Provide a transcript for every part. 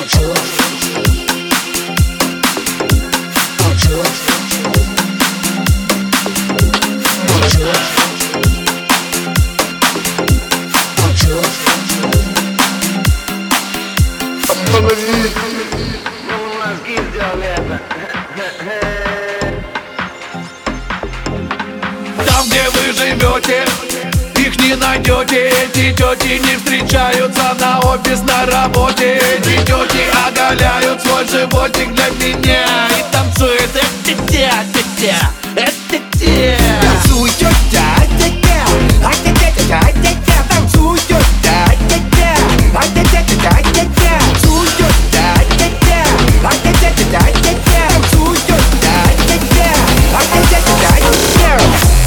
Там, где вы живете, их не найдете. Эти тети не встречаются на офис, на работе. Эти тети оголяют свой животик для меня и танцует тетя, тетя, тетя. Танцуй, тетя, тетя, тетя, тетя, танцуй, тетя, тетя, тетя, тетя, тетя, танцуй, тетя, тетя, тетя, тетя, тетя, танцуй, тетя, тетя, тетя, тетя, тетя.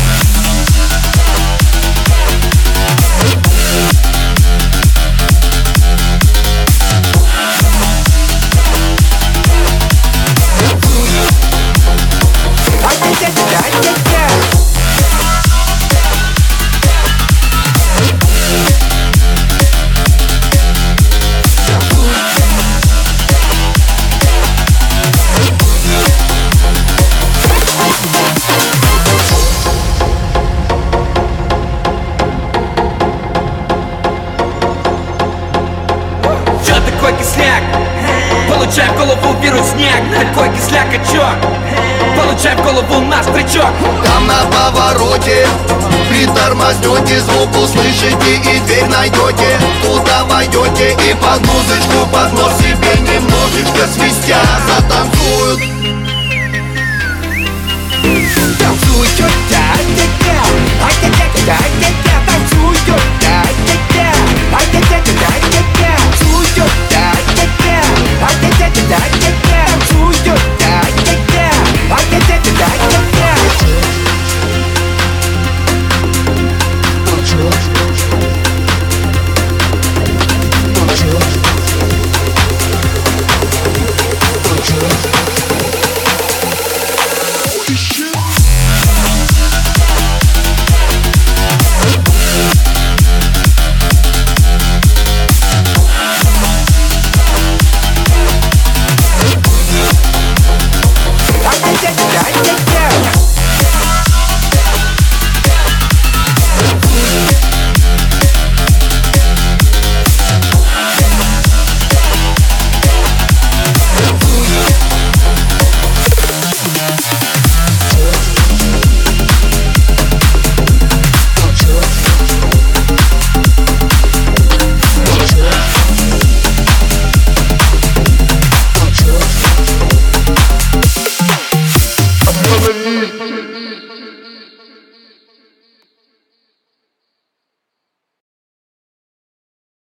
Такой кисляк, получай в голову вирусняк. Такой кисляк, качок, получай в голову на стричок. Там на повороте притормознете, звук услышите и дверь найдете. Туда войдете и под музычку, под нос себе немножечко свистя затанцуют.